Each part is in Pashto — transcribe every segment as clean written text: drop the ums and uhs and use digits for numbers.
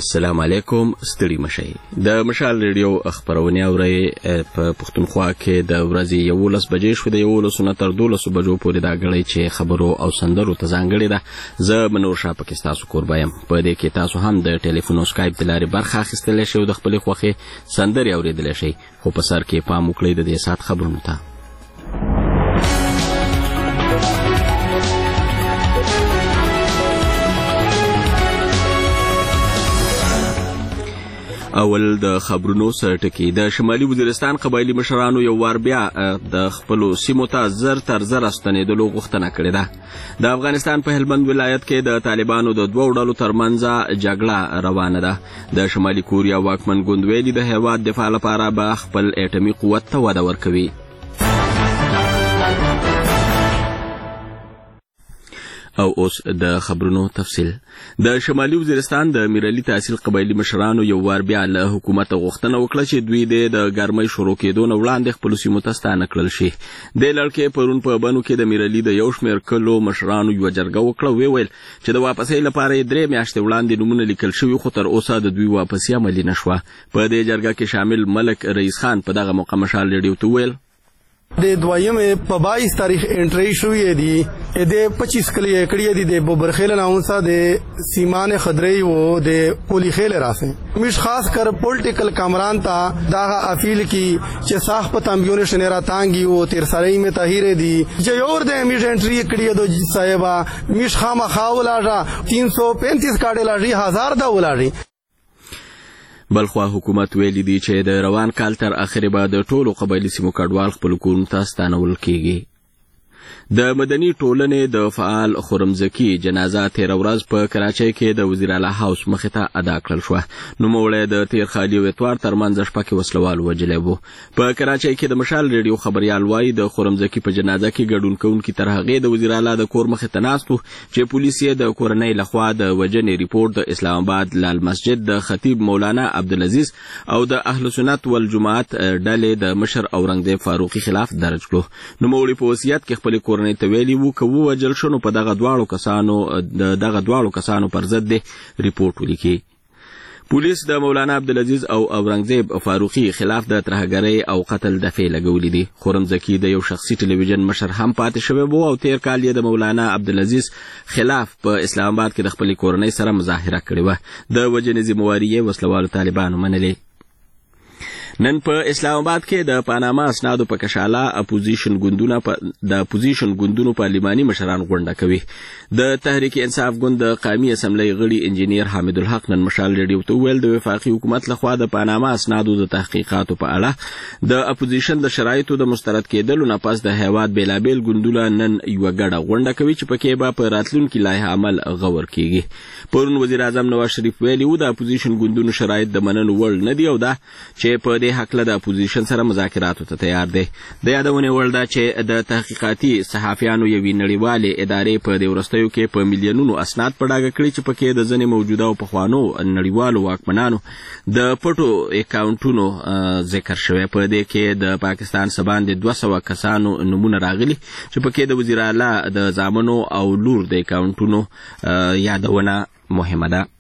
السلام علیکم. ستړي مشئ. د مشال ریډیو خبرونه اورئ. په پښتونخوا کې د ورځې 11 بجې شو، د 11 نه تر 12 بجو پورې دا غړي چې خبرو او سندرو ته ځانګړي ده. زه منور شاه پکې تاسو کوربه یم. په دې کې تاسو هم د ټلیفون او سکایپ د لارې برخه اخیستلی شئ او د خپلې خوښې سندرې اورېدلی شئ، خو په سر کې پام وکړئ د دې ساعت خبرونو ته. اول د خبرونو سرټکی. د شمالي وزیرستان قبایلی مشرانو یو وار بیا د خپلو سیمو ته زر تر زر ستنېدلو غوښتنه کړې ده. د افغانستان په هلمند ولایت کې د طالبانو د دوو ډلو ترمنځ جګړه روانه ده. د شمالي کوریا واکمن ګوند ویلي د هېواد دفاع لپاره به خپل اټومي قوت ته وده ورکوي. او اوس د خبرونو تفصیل. د شمالي وزیرستان د میرعلي تحصیل قبایلی مشرانو یو وار بیا له حکومت غوښتنه وکړه چې دوی د ګرمۍ شروع کېدو نه وړاندې خپلو سیمو ته ستانه کړل شي. دې لړ کې پرون په بنو کې د میرعلي د یو شمېر کلو مشرانو یوه جرګه وکړه. ویل چې د واپسۍ لپاره یې 3 میاشتې وړاندې نومونه لیکل شوي، خو تر اوسه د دوی واپسي عملي نه شوه. په دې جرګه کې شامل ملک رئیس خان په دغه موقع مشال ریډیو ته ویل د دویمې په 22 تاریخ انټری شوې دي. د 25 کلی کړي دي د بوبرخیل ناونسا د سیمان خدري او د پولی خیل راسه مش خاص کر پولیټیکل کامران تا دا اپیل کی چې صاحب تامبیون شنیرا تانګي او تیر سړی می طاهر دي چې اور د میش انټری کړي دو صاحبا مش خامہ خاولاجا 335 کاډه لاجی 1000 دا ولاجی. بلخوا حکومت ویلي دی چې د روان کال تر اخره به د ټولو قبایلي سیمو کډوال خپل کورونو ته ستانول کیږي. د مدني ټولنې د فعال خرمزکی جنازه تیر ورځ په کراچۍ کې د وزیر اعلی هاوس مخې ته ادا کړل شوه. نوموړی د تیر خالي او اتوار ترمنځ شپه کې وسلوال وژلی و. په کراچۍ کې د مشال ریډیو خبریال وایي د خرمزکی په جنازه کې ګډون کوونکي تر هغې د وزیر اعلی د کور مخې ته ناست و چې پولیس یې د کورنۍ لخوا د وژنې ریپورټ د اسلام آباد لال مسجد د خطیب مولانا عبدالعزیز او د اهل سنت والجماعت ډلې د مشر اورنګزیب فاروقي خلاف درج کړو. نوموړي په وصیت کې خپلې کورنۍ ته ویلي وو که ووژل شو نو په دغه دواړو کسانو پر ضد دې ریپورټ ولیکي. پولیس د مولانا عبدالعزیز او اورنګزیب فاروقي خلاف د ترهګرۍ او قتل دفعې لګولې دي. خرمزکی د یو شخصي ټلویزیون مشر هم پاتې شوی و او تیر کال یې د مولانا عبدالعزیز خلاف په اسلام آباد کې د خپلې کورنۍ سره مظاهره کړې وه. د وژنې ذمهواري یې وسلوالو طالبانو منلې. نن په اسلام آباد کې د پاناما اسنادو په کشاله اپوزیشن ګوندونو پارلماني مشران غونډه کوي. د تحریک انصاف ګوند د قومي اسمبلی غړي انجینیر حامد الحق نن مشال ریډیو ته ویل د وفاقي حکومت لخوا د پاناما اسنادو د تحقیقاتو په اړه د اپوزیشن د شرایطو د مسترد کېدلو نه پس د هیواد بیلابیل ګوندونه نن یوه ګډه غونډه کوي چې پکې به په راتلونکي لایحه عمل غور کیږي. پرون وزیر اعظم نواز شریف ویلي و د اپوزیشن ګوندونو شرایط د منلو وړ نه دي او دا چې په دې حقله د اپوزیشن سره مذاکراتو ته تیار دی. د یادونې وړ ده چې د تحقیقاتي صحافیانو یوې نړیوالې ادارې په دې وروستیو کې په میلیونونو اسناد په ډاګه کړي چې پکې د ځینې موجوده او پخوانو نړیوالو واکمنانو د پټو اکاونټونو ذکر شوی. په دې کې د پاکستان څخه باندې 200 کسانو نومونه راغلي چې پکې د وزیر اعلی د زامنو او لور د اکاونټونو یادونه مهمه ده.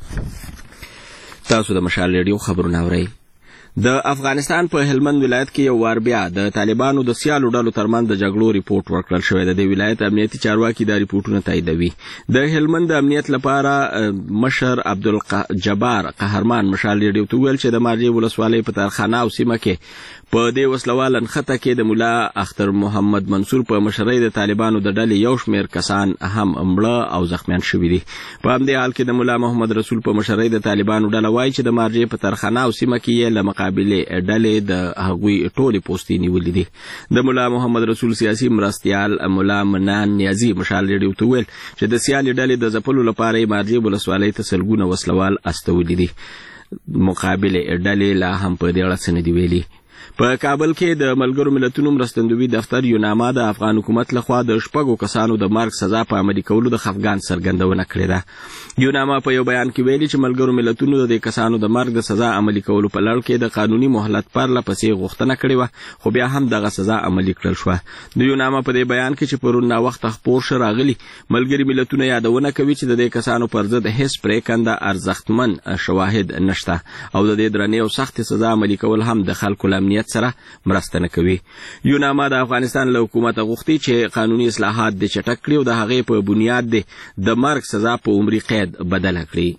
تاسو د مشال ریډیو خبرونه اورئ. د افغانستان په هلمند ولایت کې یو وار بیا د طالبانو د سیالو ډلو ترمنځ د جګړو ریپورټ ورکړل شوی دی. د ولایت امنیتي چارواکي دا ریپورټونه تاییدوي. د هلمند د امنیت لپاره مشر عبدالجبار قهرمان مشال ریډیو ته ویل چې د مارجې ولسوالۍ په تارخانه او سیمه کې په دې وسلوال نښته کې د ملا اختر محمد منصور په مشرۍ د طالبانو د ډلې یو شمېر کسان هم مړه او زخمیان شوي دي. په همدې حال کې د ملا محمد رسول په مشرۍ د طالبانو ډله وایي چې د مارجې په تارخانه او سیمه کې یې له مقابلې ډلې د هغوی ټولې پوستې نیولې دي. د ملا محمد رسول سیاسي مرستیال ملا منان نیازي مشال ریډیو ته ویل چې د سیالې ډلې د ځپلو لپاره یې مارجې ولسوالۍ ته سلګونه وسلوال استولي دي. مقابلې ډلې لا هم په دې اړه څه نه دي ویلي. په کابل کې د ملګرو ملتونو مرستندوی دفتر یوناما د افغان حکومت لخوا د 6 کسانو د مرګ سزا په عملي کولو د خفګان څرګندونه کړې ده. یوناما په یو بیان کې ویلي چې ملګرو ملتونو د کسانو د مرګ د سزا عملي کولو په لړ کې د قانوني مهلت پرله پسې غوښتنه کړې وه، خو بیا هم دغه سزا عملي کړل شوه. د یوناما په دې بیان کې چې پرون ناوخته خپور شو راغلي، ملګري ملتونه یادونه کوي چې د دې کسانو پر ضد هیڅ پرېکنده ارزښتمن شواهد نشته او د دې درنې او سختې سزا عملي کول هم د خلکو له امنیت سره مرسته نه کوي. یوناما د افغانستان له حکومته غوښتي چې قانوني اصلاحات د چټک کړي او د هغې په بنیاد د مرګ سزا په عمري قید بدله کړي.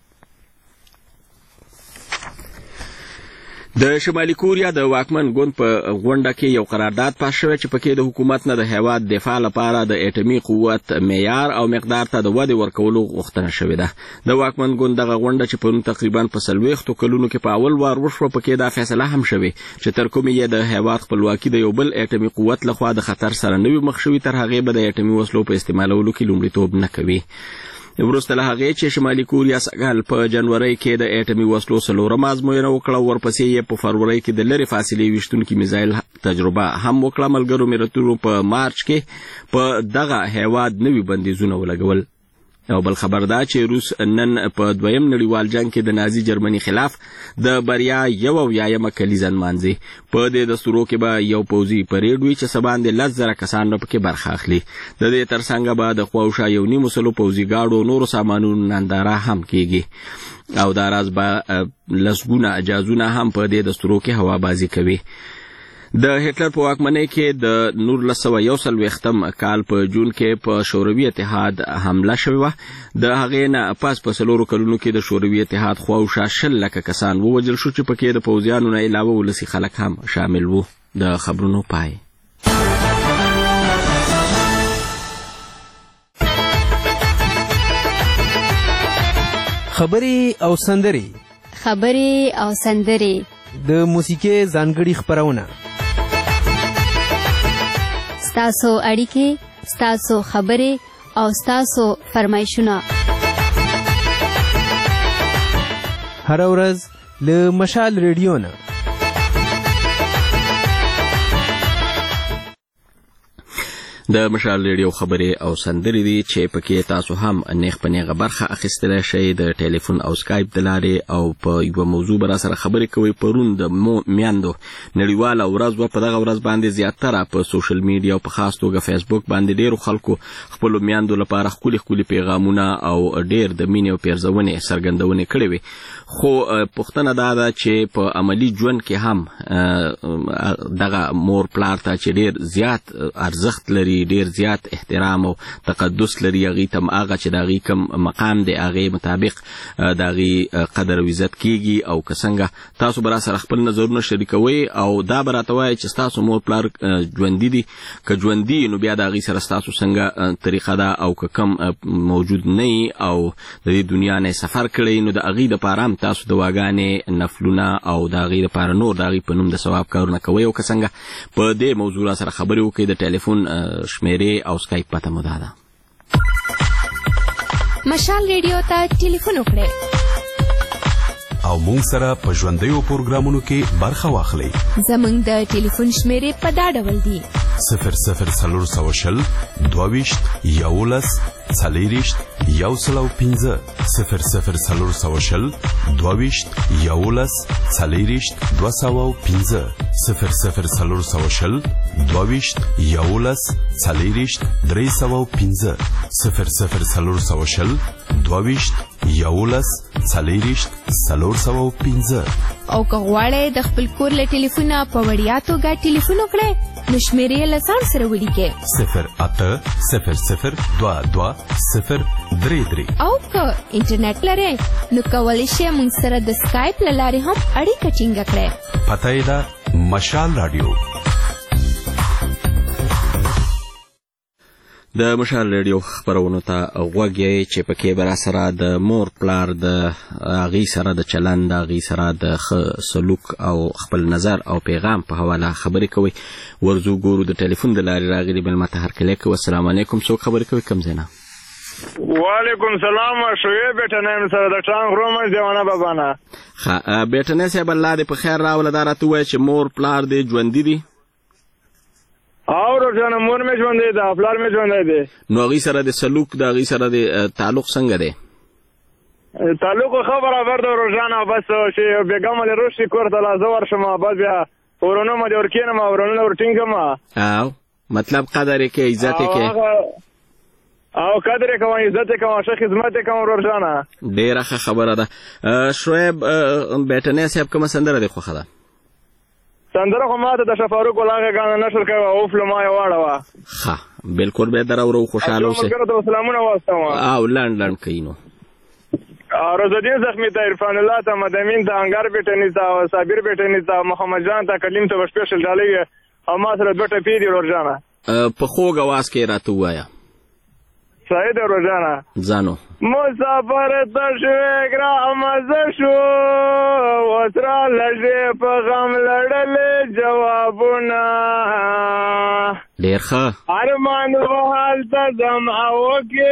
د شمالي کوریا د واکمن ګوند په غونډه کې یو قرارداد پاس شوی چې پکې د حکومت نه د هیواد دفاع لپاره د اټومي قوت معیار او مقدار ته د ودې ورکولو غوښتنه شوې ده. د واکمن ګوند دغه غونډه چې پرون تقریبا په 40 کلونو کې په اول وار وشوه، پکې دا فیصله هم شوې چې تر کومې یې د هیواد خپلواکي د یو بل اټومي قوت لخوا د خطر سره نه وي مخ شوي، تر هغې به د اټومي وسلو په استعمالولو کې لومړیتوب نه کوي. وروسته له هغې چې شمالي کوریا سږکال په جنورۍ کې د اټومي وسلو 4 ازموینه وکړه، ورپسې یې په فروری کې د لرې فاصلې ویشتونکي میزایل تجربه هم وکړه. ملګرو ملتونو په مارچ کې په دغه هیواد نوي بندیزونه ولګول. او بل خبر دا چې روس نن په 2م نړیوال جنگ کې د نازي جرمني خلاف د بریا 91 کلیزه نمانځي. په دې دستورو کې به یو پوځي پریډ وي چې څه باندې 10,000 کسان به پکې برخه اخلي. د دې ترڅنګ به د خواوشا 1.5 سلو پوځي ګاډو نورو سامانونو ننداره هم کیږي او دا راز به لسګونه اجازونه هم په دې دستورو کې هوابازي کوي. د هټلر په واکمنۍ کې د 1941 کال په جون کې په شوروي اتحاد حمله شوې وه. د هغې نه پس په 4 کلونو کې د شوروي اتحاد خواوشا 10,00,000 کسان ووژل شو چې پکې د پوځیانو نه علاوه ولسي خلک هم شامل وو. د خبرونو پای. خبرې او سندرې د موسیقي ځانګړي خپرونه، ستاسو اړیکې، ستاسو خبرې او ستاسو فرمایشونه هر ورځ له مشال ریډیو نه. د مشال ریډیو خبرې او سندرې دي چې پکې تاسو هم نیغ په نیغه برخه اخیستلی شئ د ټلیفون او سکایپ د لارې او په یوه موضوع به راسره خبرې کوئ. پرون د میندو نړیواله ورځ وه. په دغه ورځ باندې زیاتره په سوشل میډیا او په خاص توګه فیسبوک باندې ډېرو خلکو خپلو میندو لپاره ښکلي ښکلي پیغامونه او ډېر د مینې او پیرزونې څرګندونې کړې وې. خو پوښتنه دا ده چې په عملي ژوند کې هم دغه مور پلار ته چې ډېر زیات ارزښت لري، ډیر زیات احترام او تقدس لري، هغې ته هغه چې د هغې کوم مقام دی هغې مطابق د هغې قدر او عزت کیږي. او که څنګه تاسو به راسره خپل نظرونه شریکوئ او دا به راته وایئ چې ستاسو مور پلار ژوندي دي، که ژوندي نو بیا د هغې سره ستاسو څنګه طریقه ده، او که کم موجود نه وي او د دې دنیا نه سفر کړی نو د هغې دپاره هم تاسو دواګانې، نفلونه او د هغې دپاره نور د هغې په نوم د ثواب کارونه کوئ. او که څنګه په دې موضوع راسره خبرې وکړئ. د ټلیفون شمیرې او سکایپ پته مو دا ده. مشال ریډیو ته ټلیفون وکړئ او مونږ سره په ژوندیو پروګرامونو کې برخه واخلئ. زمونږ د ټلیفون شمیرې په دا ډول دي: 00 22 11 40 105 00 22 11 40 205 00 22 11 40 305 00 22 11 40 305. او که غواړئ د خپل کور له ټلیفونه په وړیا توګه ټلیفون وکړئ نو شمیرې له ځان سره ولیکئ 0800 22 033. او که انټرنیټ لرئ نو کولی شئ موږ سره د سکایپ له لارې هم اړیکه ټینګه کړئ. پته یې ده مشال رادیو. د مشال ریډیو خبرونو ته غوږ یې چې پکې به راسره د مور پلار د هغې سره د چلند، د هغې سره د ښه سلوک او خپل نظر او پیغام په حواله خبرې کوئ. ورځو ګورو د ټلیفون د لارې راغلي بل ماته هرکلی کوي. السلام علیکم، څوک خبرې کوي، کوم ځای نه؟ وعلیکم سلام شویب بیټه نیم سره د ټانک رومن دیوانه بابا نه بیټه نه صاحب الله دې په خیر راوله دا راته ووایه چې مور پلار دې ژوندي دي او روزانه مور مې ژوندی ده پلار مې ژوندی دی نو هغوی سره د سلوک د هغوی سره د تعلق څنګه دی تعلق ښه برابر ده روزانه بس چې بېګا مې راشي کور ته لا زه ورشم بس بیا ورونه مې دې ورکېنم ورونه ورټینګم او مطلب قدر یې کې عزت یې کې او قدر یې کوم عزت یې کوم ښه خدمت یې کوم روزانه ډېره ښه خبره ده شعیب بیټنی صاحب کومه سندره دې خوښه ده سندره خو ما ته د شفاروق ولاغه غاڼه نشر کوي اوف له ما یې واړوه ښه بالکل بیا دراورو خوشحاله اوسئ سلامونه واستوم او لنډ کوي نو روزالدین زخمی ته عرفان الله ته مدامین ته انګار بیټنی ته صابر بیټنی ته محمد جان ته کلیم ته سپیشل ډالۍ او ما سره دوه ټپې دي ورجانه په خوږ اواز کې راته ووایه صحیح ده روزانه ځانو مسافر ته شوې ګرامزه شو اوس راله په غم لړلې جوابونه ډېر ښه ارمان هلته ځم او کې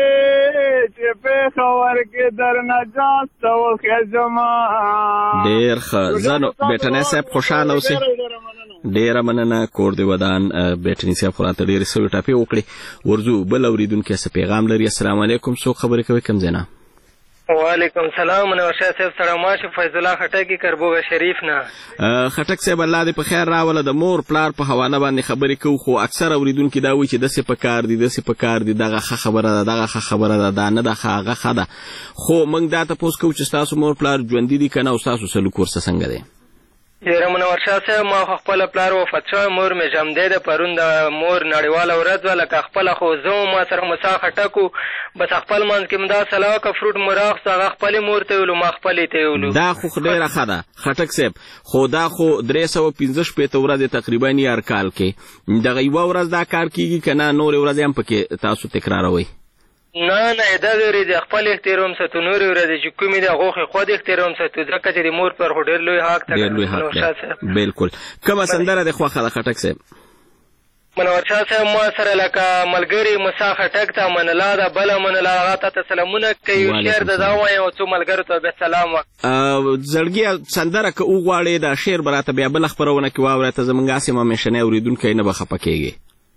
چې پېښور کې درنه جاسته وخېږمه ډېر ښه ځانو بیټنی صاحب خوشحاله اوسئ ډېره مننه کور دې ودان بیټنی صاحب خو راته ډېرې سوې ټاپې وکړې ورځو بل اورېدونکی څه پیغام لري السلام علیکم څوک خبرې کوي کوم ځای نه وعلیکم سلام منورشاه صاحب سره ما شو فیض الله خټک کربوغه شریف نه خټک صاحب الله دې په خیر راوله د مور پلار په حواله باندې خبرې کوو خو اکثر اورېدونکي دا وایي چې داسې په کار دي داسې په کار دي دغه ښه خبره ده دغه ښه خبره ده دا نه ده ښه هغه ښه ده خو موږ دا تپوس کوو چې ستاسو مور پلار ژوندي دي که نه او ستاسو سلوک ورسه څنګه دی یاره منورشاه صاحب ما خو خپله پلار وفات شوی مور مې ژمدی ده پرون د مور نړیواله ورځ وه لکه خپله خو زه ما سره موسی خټک و بس خپل منځ کې م دا سلا وکړه فروټ مو راخصو هغه خپلې مور ته ویلو ما خپلې ته ویلو دا خو ډېره ښه ده خټک صاحب خو دا خو 315 ورځې تقریبا هر کال کې دغه یوه ورځ دا کار کېږي که نه نورې ورځې هم پکې تاسو تکراروئ نه نه دا ورځې خپل احترام ساتو نورې ورځې چې کومې دي هغو خو خود احترام ساتو ځکه چې د مور پر خو ډېر لوی حق ډېر لوی حق دی بلکل کومه سندره دې خوښه ده خټک صاحب منورشاه صاحب ما سره لکه ملګري موسی خټک ته من الله ده بله من الله هغه ته سلامونه کوي شعر د دا وایم او څو ملګرو ته بیا سلام زړګي سندره که وغواړې دا شعر به راته بیا بله خپرونه کې واورې ته زموږ هسې ممیشنی اورېدونکی نه به خفه کېږي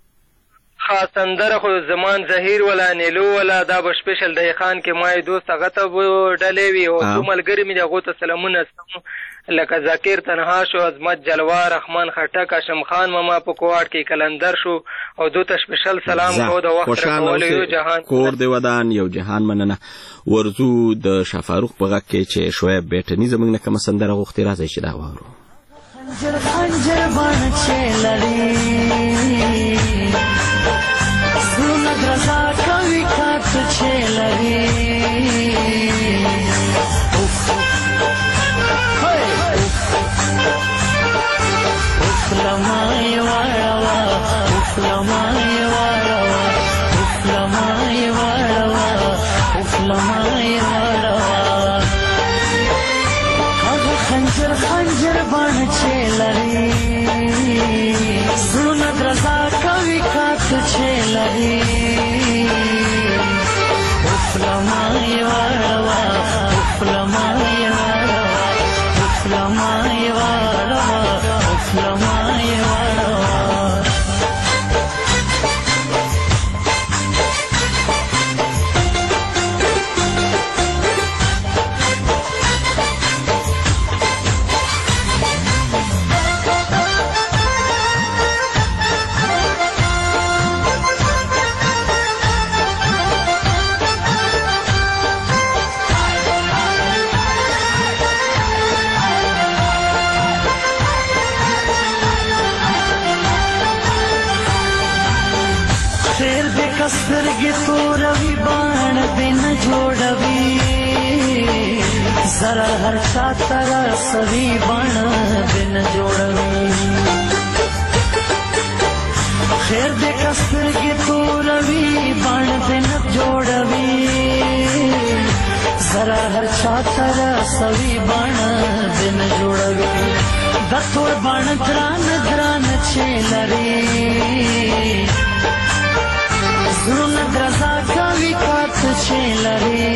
خاص سندره خو زمان زهیر ولا نیلو ولا دا به سپیشل دی خان کې ما یې دوست هغه ته به ډلې وي او څو ملګري مې د هغو ته سلامونه لکه ذاکر تنها شو عظمت جلوه رحمان خټک هاشم خان ماما په کوواټ کې کلندر شو او دو ته سپیشل سلام کو د وخت راکولو یو جهان کور دې ودان یو جهان مننه ورځو د شفاروق په غږ کې چې شعیب بیټني زموږ نه کومه سندره غوښتې راځئ چې دا واورو خنجر بڼ چې لري زړونه درزا کوي کات چې لري لمای واړه لمای واړه لمای واړه لمای واړه هغه خنجر بڼ چې لري زړونه درزا کوي کات چې لري لمای واړه لمای واړه لمای واړه لمای واړه سترګې توروي باڼ دې نه جوړوي ضرر هر چا ته رسوي باڼ دې نه جوړوي خیر دې که سترګې توروي باڼ دې نه جوړوي ضرر هر چا ته رسوي باڼ دې نه جوړوي د تور باڼ ګران چې لري زړونه درزا کوي چې لري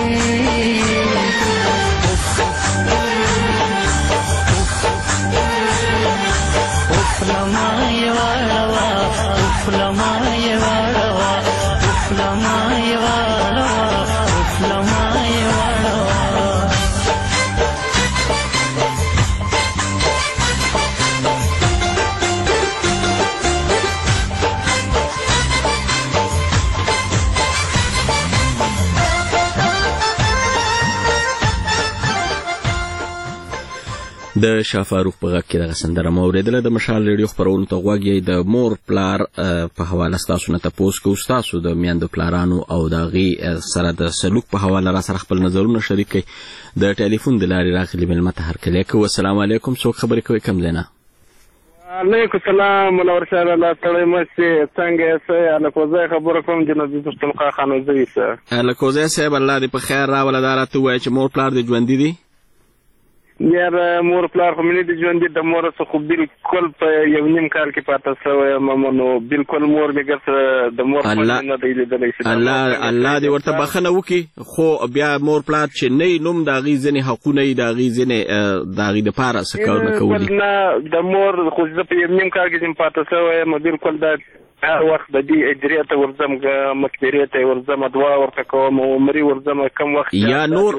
د شاه فاروق په غږ کې دغه سندره مو اورېدله. د مشال ریډیو خپرونو ته غوږ یې د مور پلار په حواله ستاسو نه تپوس کوو. ستاسو د میندو پلارانو او د هغې سره د سلوک په حواله را سره خپل نظرونه شریک کړئ. د ټلیفون د لارې راغلي مېلمه ته هرکلی کوو. السلام علیکم. څوک خبرې کوئ کوم ځای نه؟ علیکم سلام منور صاحب. الله تړی مستې څنګه یاست؟ الکوزی خبره کوم جنابي پښتونخوا خانوزی سه. الکوزی صاحب الله دې په خیر راوله. دا راته ووایه چې مور پلار دې ژوندي دي؟ یار مور پلار خو مې نه دي ژوندي. د مور څخه خو بلکل په یو نیم کال کې پاته شوی یم. نو بلکل مور مې ګس د مور نه دی لیدلی. الله دې ورته بخښنه وکړي. خو بیا مور پلار چې نه یې نوم د هغې ځینې حقونه یې د هغې ځینې د هغې دپاره څه کارونه کولي. نه د مور خو زه په یو نیم کال کې چې پاته شوی یم بلکل دا هر وخت د دې اجرې ته ورځم مقبرې ته ورځم دعا ورته کوم عمرې ورځم کم وخت یا نور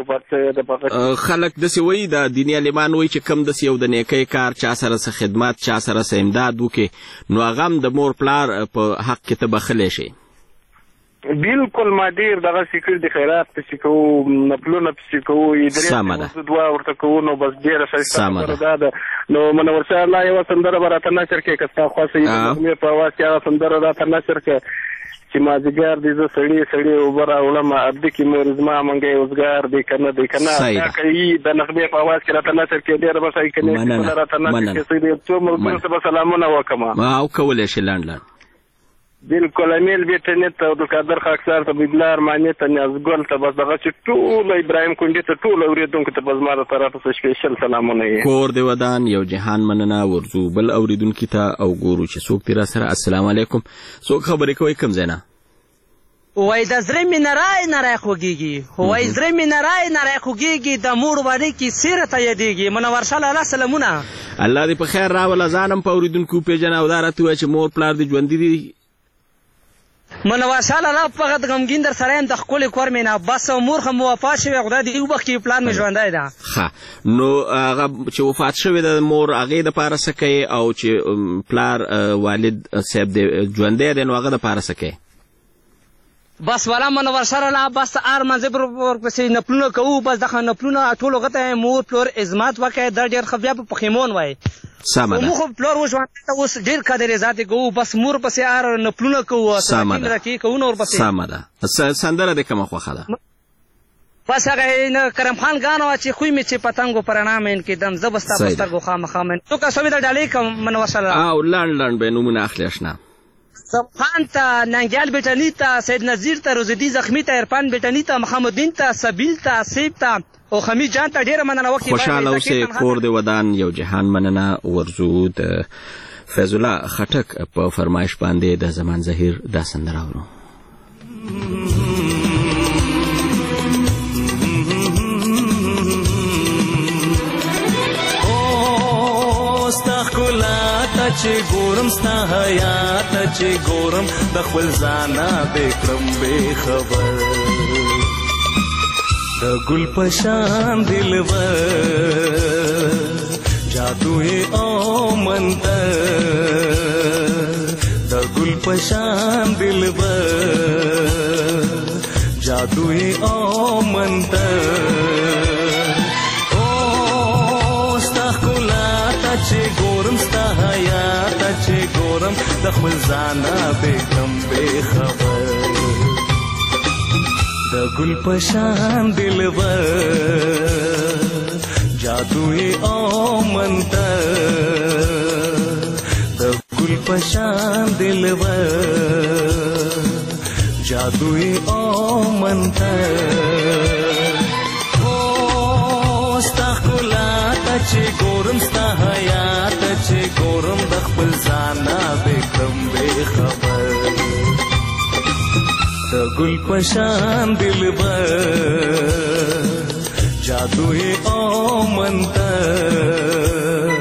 خلک داسې وایي د دیني عالمان وایي چې کم داسې یو د نیکۍ کار چا سره څه خدمت چا سره څه امداد وکړي نو هغه هم د مور پلار په حق کې ته بخښلی شي. بلکل ما ډېر دغه فکر د خیرات پسې کوو نفلونه پسې کوو درې دعا ورته کوو. نو بس ډېره ښایسته خبره دا ده. نو منور صاحب الله یوه سندره به راته نشر کړې که ستا خوښه وي د نغمې په اواز کې هغه سندره راته نشر کړه چې مازدیګر دی زه سړي سړي اوبه راوړم ارده کې مور زما منګی اوزګار دی که نه دی که نه دا کوي د نغمې په اواز کې راته نشر کړې ډېره به ښایي که نه راته نشر کړې څو ملګرو ته به سلامونه وکړم او کولی شي لنډ بلکل امیل بیټنې ته عبدالقادر خاکسار ته بیدلار معنی ته نیازګل ته بس دغه چې ټول ابراهیم کونډې ته ټول اورېدونکو ته به زما د طرفه څه سپېشل سلامونه یې. کور د ودان یو جهان مننه. ورځو بل اورېدونکي ته او ګورو چې څوک دې را سره. السلام علیکم. څوک خبرې کوئ کوم ځای نه؟ وای د زړه مې نری نری خوږېږي. وای زړه مې نری نری خوږېږي د موړ واده کې سیره ته یادېږي. منور شه لاله سلامونه. الله دې په خیر راوله. ځان هم په اورېدونکو وپېژنه او دا راته ووایه چې مور پلار دې ژوندي دي؟ منور شه لاله فقط غمګین در سره یم د ښکلې کور مې نه بس مور خو مو وفات شوې خدای دې وبخښي پلار مې ژوندی ده. ښه نو هغه چې وفات شوې ده مور هغې دپاره څه کوې او چې پلار والد صاحب دی ژوندی دی نو هغه دپاره څه کوې؟ بس والا منور شه لاله بس هر منځه ورپسې نفلونه کوو. بس دغه نفلونه ټول هغه ته مور پلور عظمت وکړئ دا ډېر ښه بیا په پښیمون وایي. سمه ده. موږ خو پلور وژوندی ته اوس ډېر قدر عزت کوو. بس مور پسې هر نفلونه کوو رکې کوو نو ورپسې. سمه ده. سندره دې کومه خوښه ده؟ بس هغه کرم خان ګان وه چې خوی مې چې پتنګو په رڼا مین کېدم زه به ستا په سترګو خامخا مین. څو کسوې د ډالۍ کوم منور شه لاله. او لنډ به یې نومونه اخلي اشنا. خان ته ننګیال بیټني ته سید نظیر ته روزدي زخمي ته عرفان بیټني ته محمدین ته سبیل ته سیب ته او خمیز جان ته ډېره مننه وکړي. خوشحاله اوسئ. کور د ودان یو جهان مننه. ورځو د فیض الله خټک په فرمایش باندې د زمان ظهیر دا سندره اورو. چې ګورم ستا حیات چې ګورم د خپل ځانه بې کړم بې خبر د ګل په شان دلبر جادو یې او منتر د ګل په شان دلبر جادو یې او منتر چې ګورم ستا حیات چې ګورم د خپل ځانه بې کړم بې خبر د ګل په شان دلبر جادو یې او منتر د ګل په شان دلبر جادو یې او منتر چې ګورم ستا حیات چې ګورم د خپل ځانه بې کړم بې خبر د गुल पशान दिलबर जादू है ओ मंतर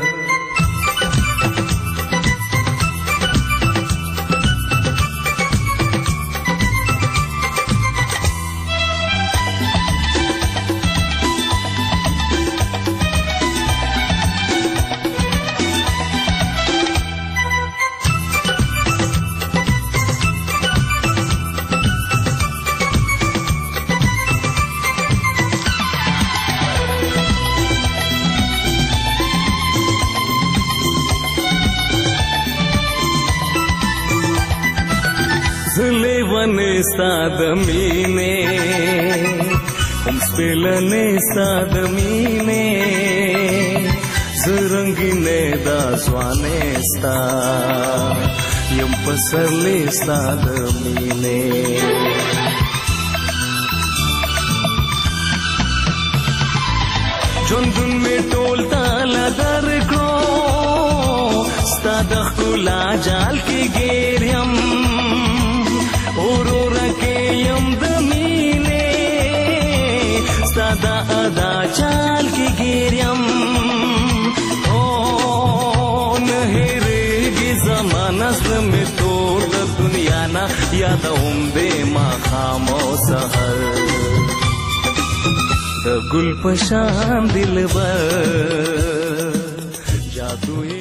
सादमीने हम स्पेलने सादमीने जरंगीने दास्वाने sta यम पसरले सादमीने जोंदुन में टोलता लदर को स्तादख कुला जाल के गेरियम औरोरा के यम दमीने सदा अदा चाल की गिरियम ओ नहरेगी ज़माना में तोड़ द दुनिया ना याद उम्दे माँ खामो सहर द गुल पशान दिलबर जादू है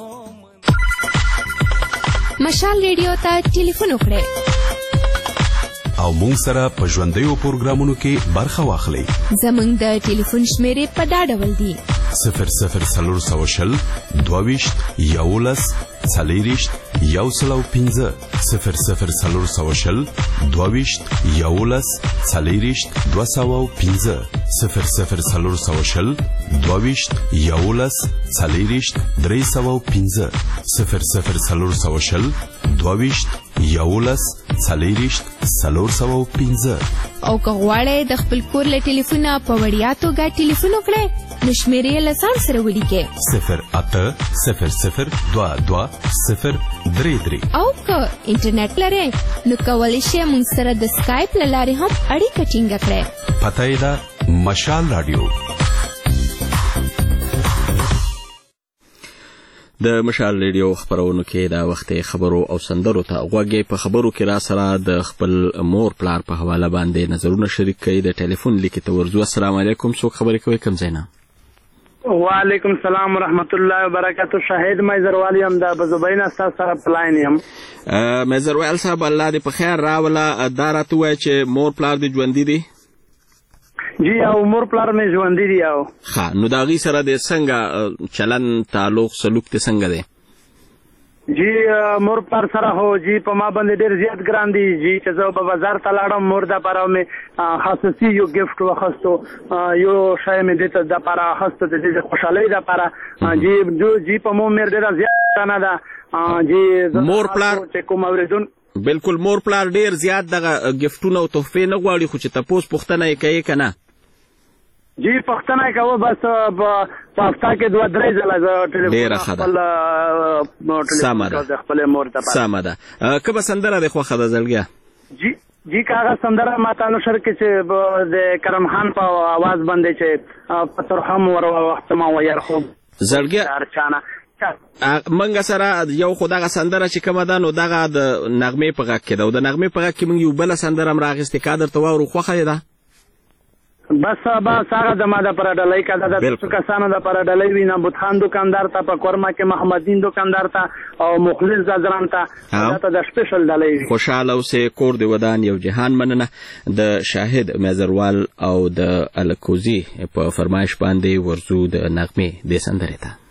مشال ریډیو ته ټلیفون وکړئ او مونږ سره په ژوندیو پروګرامونو کې برخه واخلئ. زمونږ د ټلیفون شمیرې په دا ډول دي: 00 22 11 40 105 00 22 11 40 205 00 22 11 40 305 00 22 11 40 305 او که غواړئ د خپل کور له ټلیفونه په وړیا توګه ټلیفون وکړئ نو شمیرې له ځان سره ولیکئ 0800 22 033 او که انټرنیټ لرئ نو کولی شئ موږ سره د سکایپ له لارې هم اړیکه ټینګه کړئ. پته یې ده مشال راډیو. د مشال ریډیو خبرونو کې دا وخت خبرو او سندرو ته غوږی په خبرو کې را سره د خپل مور پلار په حواله باندې نظرونه شریک کړي. د ټلیفون لیکي ته ورځو. السلام علیکم. څوک خبرې کوي؟ کوم ځای نه؟ وعلیکم السلام ورحمت الله وبرکاتہ. شاهد مایزروالي هم د بزبین استاد سره پلاین یم. مایزروال صاحب الله دې په خیر راوله. دا راته وایي چې مور پلار دې ژوندي دي؟ جی او مور پلار مې ژوندي دي. او ښه، نو د هغوی سره د څنګه چلن تعلق سلوک دې څنګه دی؟ جی مور پلار سره هو جی په ما باندې ډېر زیات ګران دي جی چې زه په بازار ته لاړم مور دپاره مې خاصسي یو ګفټ واخیستو، یو شی مې دې ته دپاره اخیستو د دې خوشحالۍ دپاره جی په مو مې ډېره زیاته نه ده جی مور پلار چې کوم اورېدون بالکل مور پلار ډېر زیات دغه ګفټونه او تحفې نه غواړي، خو چې تپوس پوښتنه یې کوي که نه؟ جی پښتنه کوو بس په هفته کې 2-3 ځله خپل سمه ده خپل مور ته سمه ده. کومه سندره دې خوښه ده زړګیه؟ جی کاغه سندره ماته نشر کې چې د کرم خان په आवाज باندې چې پترحم ور وخت ما وير خو زړګیه منګه سره یو خو دغه سندره چې کومه ده نو دغه د نغمې په غږ کې ده او د نغمې په غږ کې موږ یو بله سندره هم راغېستې کا درته واورو خوښه یې ده؟ بس هغه زما د پر ډلۍ کا د کسانو د پر ډلۍ وینا بوتخان دکاندار ته په کورما کې محمدین دکاندار ته او مخلص زازران ته دا د سپیشل ډلۍ. خوشاله اوسې، کور دی ودان یو جهان مننه. د شاهد میزروال او د الکوزي په فرمایش باندې ورزو د نغمې د سندرې ته.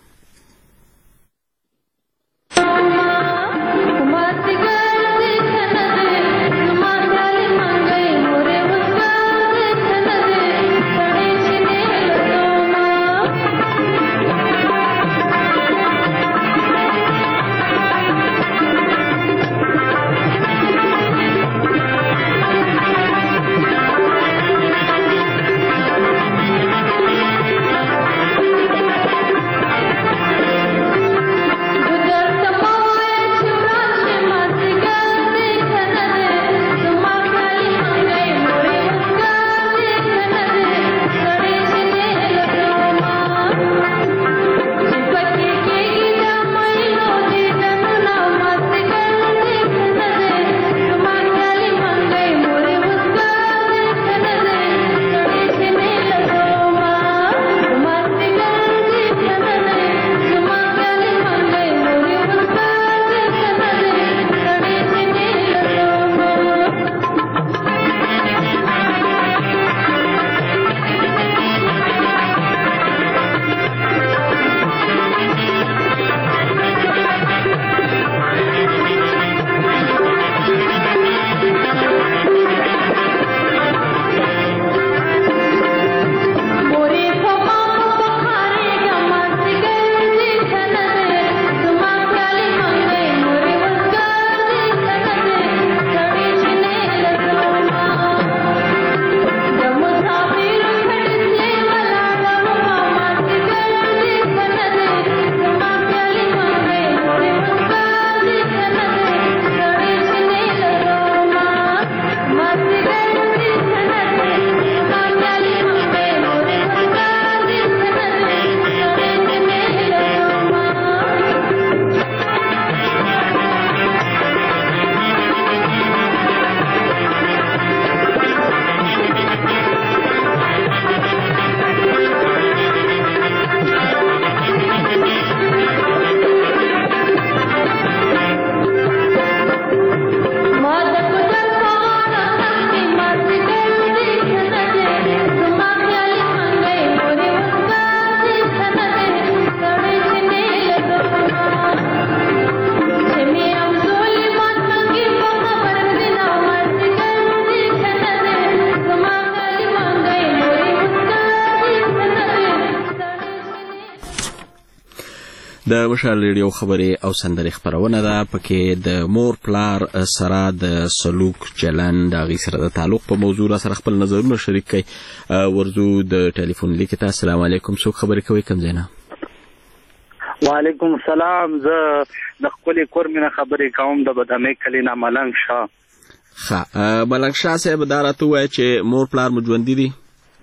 د مشال ریډیو خبرې او سندرې خپرونه ده. پکې د مور پلار سره د سلوک چلند د هغې سره د تعلق په موضوع را سره خپل نظرونه شریک کوي. ورځو د ټلیفون لیک ته. السلام علیکم. څوک خبرې کوي کوم ځای نه؟ وعلیکم السلام. زه د خپلې کور مینه خبرې کوم د بدامۍ کلي نه ملنګ شاه. ښه ملنګ شاه صاحب دا راته ووایه چې مور پلار مو ژوندي دي؟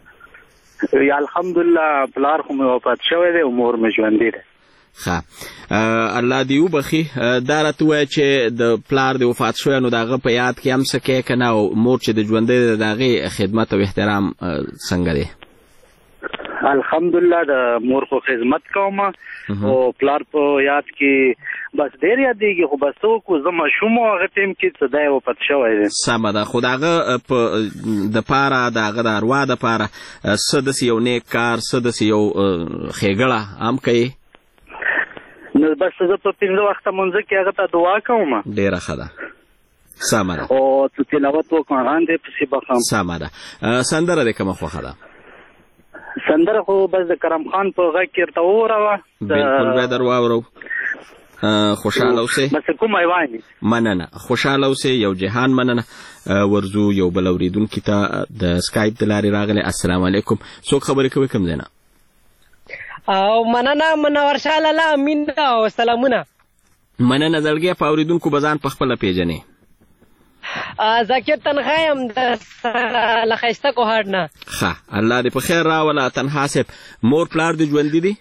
الحمدلله پلار خو مې وفات شوی دی او مور مې ژوندي دی. ښه الله دې وبخي. دا راته ووایه چې د پلار د وفات شوی نو د هغه په یاد کې هم څه کوې که نه، او مور چې د ژوندی دی د هغې خدمت او احترام څنګه دی؟ الحمدلله د مور خو خدمت کوم او پلار په یاد کې بس ډېر یادېږي، خو بس څه وکړو زه ماشوم وم هغه ټایم کې څه دی وفات شوی دی. سمه ده، خو د هغه په دپاره د هغه د اروا دپاره څه داسې یو نیک کار، څه داسې یو ښېګړه هم کوي؟ نو بس زه په 5 وخته مونځ کې هغه ته دعا کوم. ډېره ښه ده. سمه ده. او څه تلاوت وکړم غاندې پسې بخم. سمه ده. سندره دې کومه خوښه ده؟ سندره خو بس د کرم خان په غږ کې ورته ووروه. بلکل بیا در واورو. خوشحاله اوسئ. بس کومه یې وایي؟ مننه. خوشحاله اوسئ. یو جهان مننه. ورځو یو بل اورېدونکي ته د سکایپ د لارې راغلی. السلام علیکم. څوک خبرې کوي کوم ځای نه؟ او مننه منور شاه لالا مینه او سلامونه. مننه زړګیه. په اورېدونکو به ځان په خپله پیژنې؟ ذاکر تنها یم د له ښایسته کوهاټ نه. ښه الله دې په خیر راوله. تنها صاحب مور پلار دې ژوندي دي؟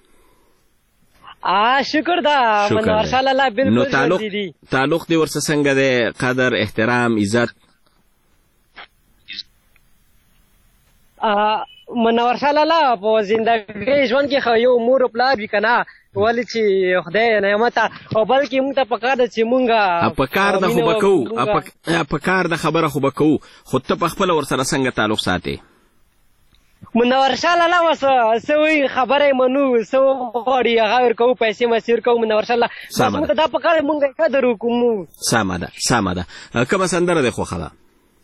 شکر ده منور شاه لالا بلکل ژوندي دي. تعلق دې ورسره څنګه دی؟ قدر، احترام، عزت؟ منور شاه لالا په زندګۍ ژوند کې خو یو مور او پلار وي که نه، ولې چې خدای نعمت او بلکې موږ ته پکار ده چې موږ پکار ده خو به کوو، پکار ده خبره خو به کوو، خو ته په خپله ورسره څنګه تعلق ساتې؟ منور شاه لالا څه وایي خبره یې منو، څه وغواړي هغه ورکوو، پیسې مسیر کوو. منور شاه لالا بس موږ ته دا پکار دی موږ یې قدر وکړو. سمه ده سمه ده. کومه سندره دې خوښه ده؟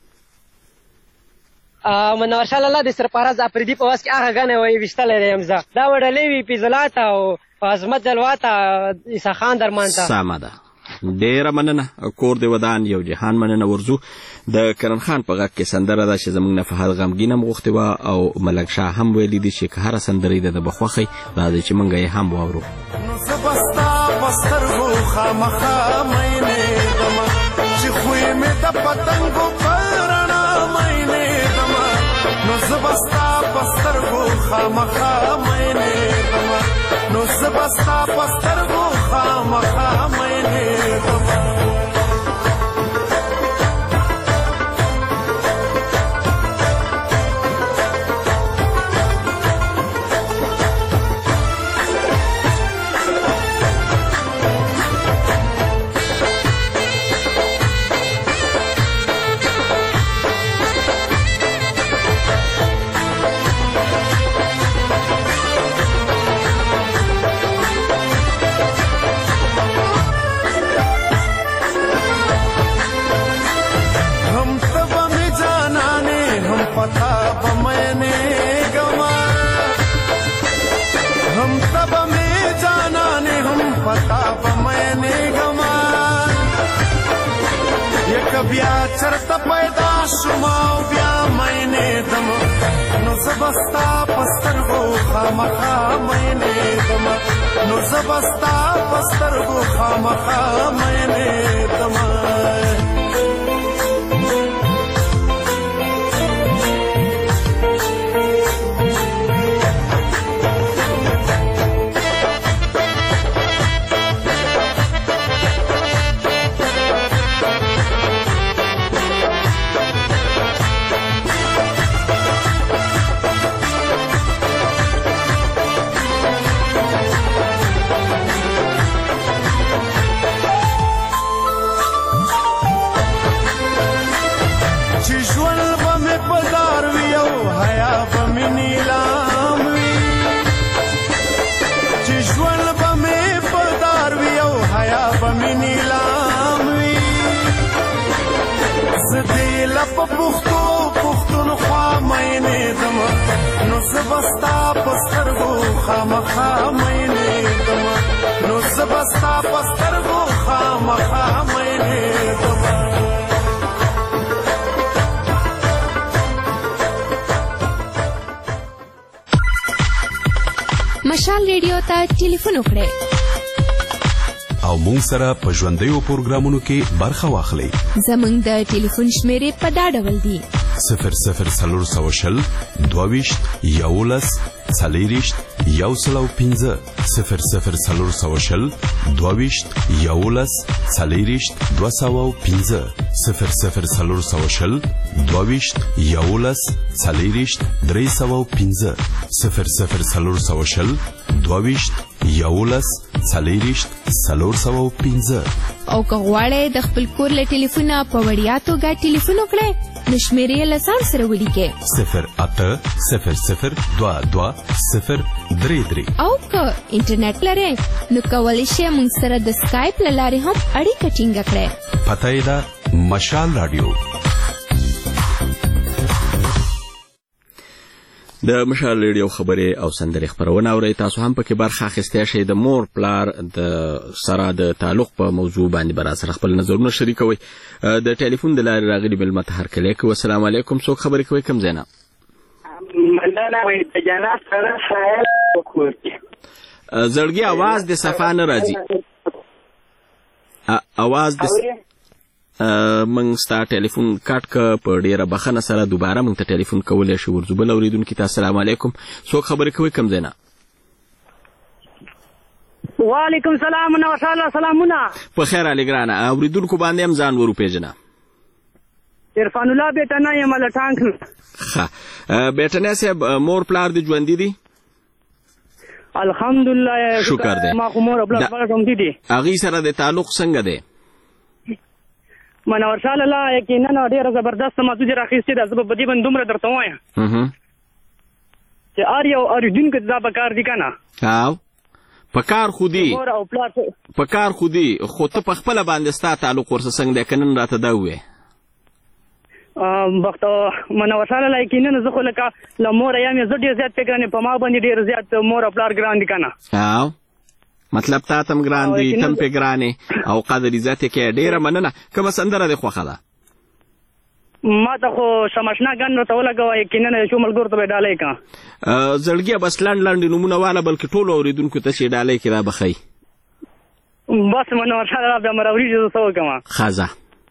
منور شاه لالا د سرپرست افریدي په وس کې هغه ګانې ویشتلی دی یم زه. دا وډلې وي پیزلات او عظمت جلوات عیسی خان درمان ته. سمه ده. ډېره مننه. کور دې ودان یو جهان مننه. ورځو د کرن خان په غږ کې سندره ده چې زموږ نه فهد غمګین هم غوښتې وه او ملک شاه هم ویلي دي چې که هره سندره یې د به خوښئ راځئ چې موږ یې هم واورو. نو زه به ستا په سترګو خامخا مینېږمه چې خوی مې د پتنګو په رڼا مینېږمه. نو زه به ستا په سترګو خامخا مینېږمه. نو زه به ستا په سترګو خامخا مینېږمه. بیا چرته پیدا شوم او بیا مینېدم. نو زه به ستا په سترګو خامخا مینېدم. نو زه به ستا په سترګو خامخا مینېدم. په پښتونخوا مینېدم. نو زه به ستا په سترګو خامخا مینېدم. نو زبستا پسترګو خامخا مینه دما مشال ریډیو ته ټلیفون وکړئ او مونږ سره په ژوندیو پروګرامونو کې برخه واخلئ. زمونږ د ټلیفون شمیرې په دا ډول دي: 00 22 11 40 105 00 22 11 40 205 00 22 11 40 305 00 22 11 40 305 او که غواړئ د خپل کور له ټلیفونه په وړیا توګه ټلیفون وکړئ نو شمیرې یې له ځان سره ولیکئ 080022 او که انټرنیټ لرئ نو کولی شئ موږ سره د سکایپ له لارې هم اړیکه ټینګه کړئ. پته یې ده مشال راډیو. د مشال ریډیو خبرې او سندرې خبرونه اورئ. تاسو هم پکې برخه اخیستی شئ. د مور پلار د سره د تعلق په موضوع باندې به راسره خپل نظرونه شریکوئ. د ټلیفون د لارې راغلي مېلمه ته هرکلی کوو. السلام علیکم. څوک خبرې کوئ؟ کوم ځای نه؟ مننه. د جناب سره سایل وکړ. زړګي اواز د صفا نه راځي. اواز د منږ ستا ټلیفون کټ که په ډیره بخښنه سره دوباره موږ ته ټلیفون کولی شو. ورځو بل اورېدونکي ته السلام علیکم. څوک خبرې کوئ؟ کوم ځای نه؟ وعلیکم سلام. نوشاله سلامونه. په خیر علي ګرانه. اورېدونکو باندې هم ځان ور وپېژنه. عرفان الله بیټنه یم له ټانک. ښه بیټنه صاحب مور پلار دې ژوندي دي؟ الحمدلله شکر دی. ما خو مور او پلار ژوندي دي. هغې سره د تعلق څنګه دی؟ منور شاه الله یقینا ډېره زبردست موضوع دې راخیستې ده. زه به په دې باندې دومره درته ووایم چې هر یو اورېدونکي ته دا پکار دي که نه؟ او پکار خو دي مور او پلار پکار خو دي، خو ته په خپله باندې ستا تعلق ورسره څنګه دی که نن راته دا ووایې؟ بخت منور شاه الله یقینا زه خو لکه له موره یم زه ډېر زیات فکر په ما باندې ډېر زیات مور او پلار ګران دي که نه؟ او مطلب تا تم ګران دي، تم پې ګرانې او قدر عزت یې کوې. ډېره مننه. کومه سندره دې خوښه ده؟ ما ته خو شمشنا ګن راته ولګوه. یقینا شو ملګرو ته به یې ډالۍ کړه. زړګیه بس لنډ لنډې نومونه واله بلکې ټولو اورېدونکو ته چې ډالۍ کې را بښئ. بس منور شاه الله بیا مروریږي زه څه وکړم. ښه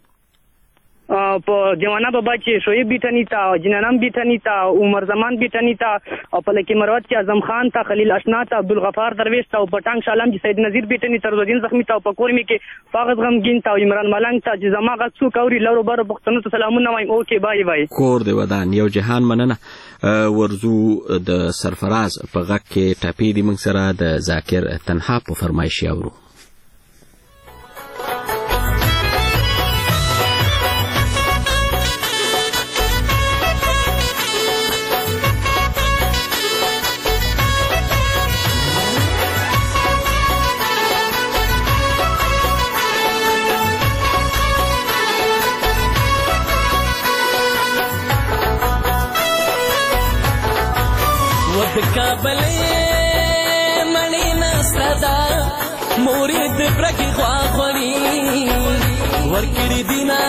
په جوانه بابا چې شعیب بیټني ته، جنانم بیټني ته، عمر زمان بیټني ته، او په لکي مروت کې اعظم خان ته، خلیل اشنا ته، عبدالغفار درویش ته، او په ټانک شالم چې سید نظیر بیټني ته، رضوالدین زخمي ته، او په کور مې کې فاغت غمګین ته، او عمران ملنګ ته چې زما غږ څوک اوري لرو برو پښتنو ته سلامونه وایم. اوکې بای بای. کور دې ودان. یو جهان مننه. ورځو د سرفراز په غږ کې ټپې دي موږ سره د ذاکر تنها په فرمایش اورو. کابلې مڼې ناسته ده مورې د برګې خواخوړي ورکړي دینه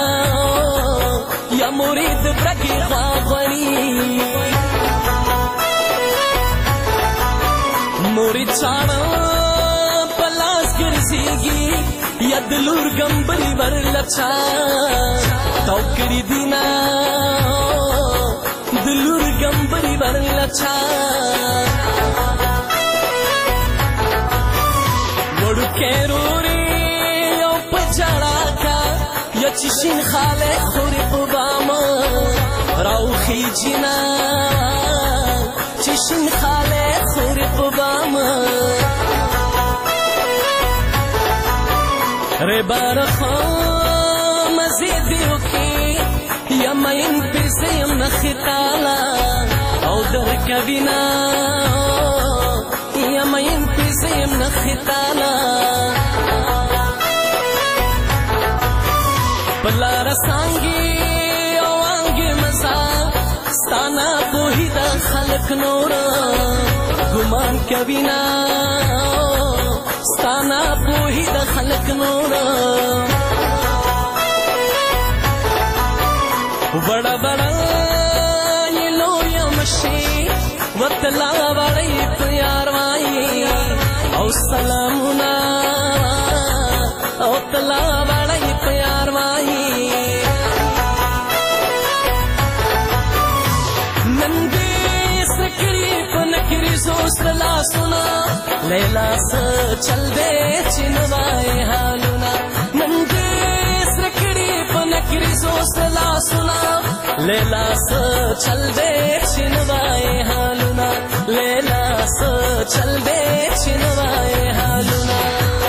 یا مورې د برګې خواخوړي مورې چاړه په لاس ګرځېږي یا د لور ګمبري ورلچا تاو کړي دینه د لور ګمبري ورلچا وړوکی رورې او په ژړا کا یا چې شین خالی خورې په بامه راوخیږي نه چې شین خالی خورې په بامه ربارخه مزې دې وکړي یا مین پسې یم نښې تاله او درکوینه یا مین پسې یم نښې تاله په لاره څانګې او انګې مزه ستا نه پوهېده خلک نوره ګمان کوینه ستانا پوهی د خلق نورا بڑا بڑا یہ لو یا مشی وطلا بڑی پیار وائی او سلامنا او تلا بڑی پیار وائی نندی سکری پنکری سوسلا سنا لیلا سا چل دے چنوائے حالنا نندی سکری پنکری سوسلا سنا لیلا سا چل دے چنوائے حالنا لیلا سا چل دے چنوائے حالنا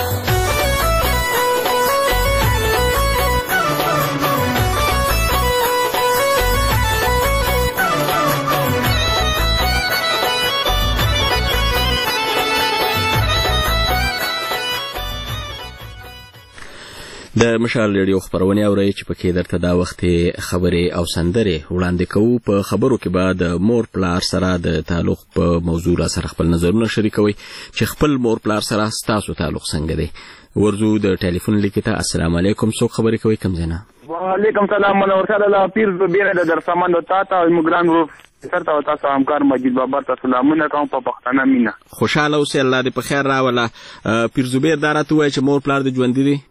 د مشال ریډیو خبرونه اورئ چې پکې درته دا وخت خبرې او سندرې وړاندې کوو. په خبرو کې به د مور پلار سره د تعلق په موضوع را سره خپل نظرونه شریکوي چې خپل مور پلار سره ستاسو تعلق څنګه دی. ورځو د ټلیفون لیکې ته السلام علیکم. څوک خبرې کوي کوم ځای نه؟ وعلیکم سلام منور الله پیر بیره د درسمند او تاته او مګران ورو سرته او تاسو همکار مجید بابا ته سلامونه کوم په پښتنه مینا. خوشاله اوسې الله دې په خیر راوله. پیر زبیر دا راته وایي چې مور پلار دې ژوندي دي؟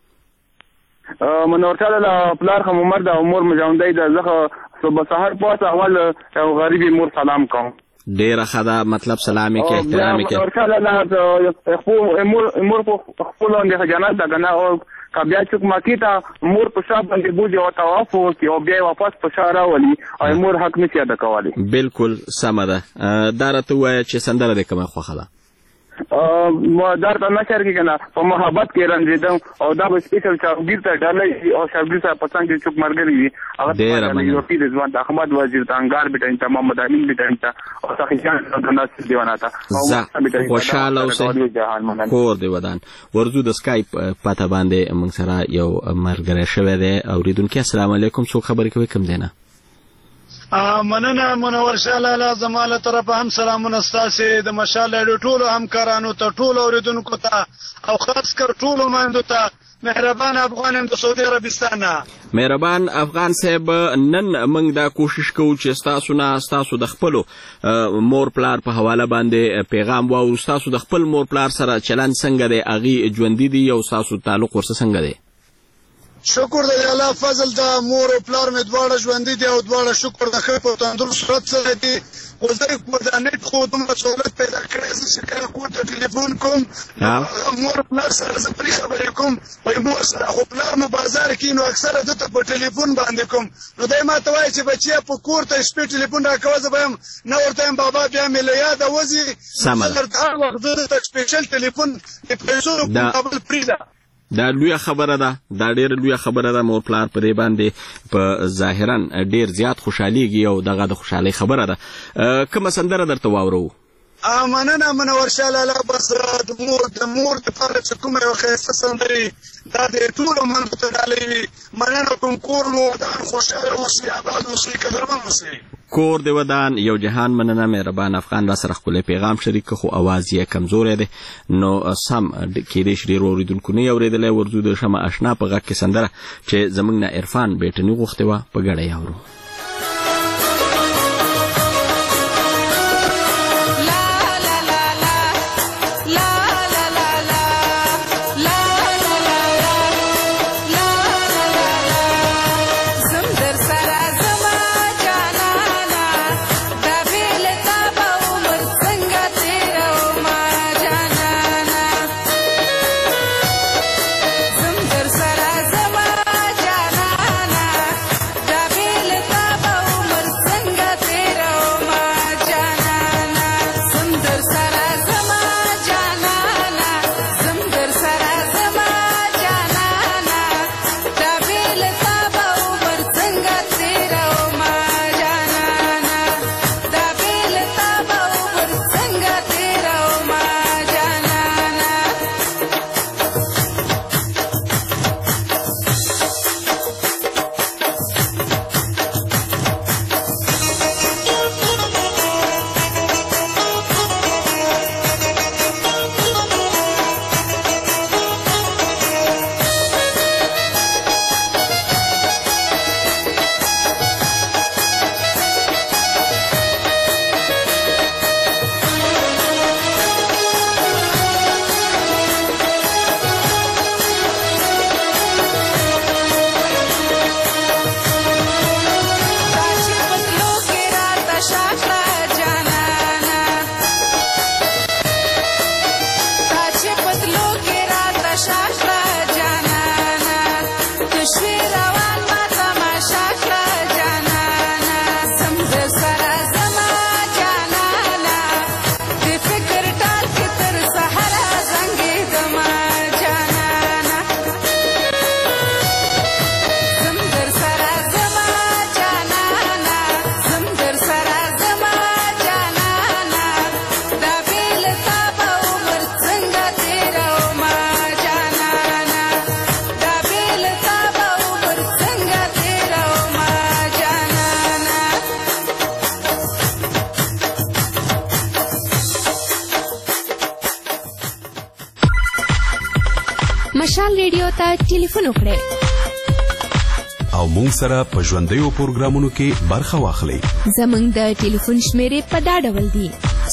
منور تعالی پلار خو عمر دا عمر مجاوندای دا زخه صبح سحر پاس اول غریبی مور سلام کوم. ډیره ښه ده، مطلب سلامي کې احترامي کې. منور تعالی خو مور په خپل باندې جنت دا کنه او بیا چې ما کیته مور په شاب باندې بوجي او طواف او بیا واپس په شهر راولي او مور حق نشي ادا کولی. بالکل سمه ده. دا راته وایي چې سندره دې کومه خوښه ده؟ در ته نشر کې کنه په محبت کې رنځیدم او دا به سپیشل شاګرد ته ډالۍ او شاګرد ته پسند چې څوک مرګري وي هغه د یوپی د ځوان احمد وزیر ته انګار بیٹین ته محمد امین بیٹین ته او تخیان د ناس دیوانه ته خوشاله اوسه کور دی ودان. ورزو د سکایپ پته باندې موږ سره یو مرګره شوی دی اوریدونکو. السلام علیکم. څوک خبرې کوي کوم دی نه؟ مننه منور شاله زماله طرفه هم سلامونه ستاسو د مشال ټولو همکارانو ته ټولو اوریدونکو ته او خاص کر ټولو ماندو ته مهربان افغانان د سعودي عربستان. مهربان افغان صاحب نن موږ دا کوشش کوو چې ستاسو د خپل مور پلار په حواله باندې پیغام واورو. ستاسو د خپل مور پلار سره چلند څنګه دی؟ اغي ژوندۍ دي او ستاسو تعلق ورسره څنګه دی؟ شکر د الله فضل د مور او پلار مې دواړه ژوندۍ دي او دواړه شکر د ښه په تندرست صورت سره دي. خو زه په د نت خو دومره سهولت پیدا کړی چې کله کور ته ټلیفون کوم مور پلار سره زه پرې خبرې کوم وایي مور سره خو پلار مو بازار کې نو اکثره دته په ټلیفون باندې کوم نو دی ما ته وایي چې بچیا په کور ته شپې ټلیفون راکوه زه به یم نه ورته یم بابا بیا مې له یاده وځي هر وخت زه درته سپیشل ټلیفون د پیسو مقابل پرېږده. دا لویه خبره ده، دا ډېره لویه خبره ده. مور پلار په دې باندې په ظاهرا ډېر زیات خوشحالیږي او دغه د خوشحالۍ خبره ده. کومه سندره درته واورو؟ مننه منور شاله بس د مور دپاره چې کومه یوه ښایسته سندرې دا د ټولو منځو ته ډالۍ وي. مننه کوم کور مو ودان خوشحاله اوسئ اباد اوسئ قدرمن اوسئ. کور دی ودان یو جهان. مننه مهربان افغان را سره خپل پیغام شریک خو اواز یې کمزوری دی نو سم کېدای شي ډېر اوریدونکو نه یې اورېدلی. ورځو د شمع اشنا په غږ کې سندره چې زموږ نه عرفان بیټني غوښتې وه په ګډه یې اورو. Let مشال ریډیو ته ټلیفون وکړئ او مونږ سره په ژوندیو پروګرامونو کې برخه واخلئ. زموږ د ټلیفون شمیرې په دا ډول دي: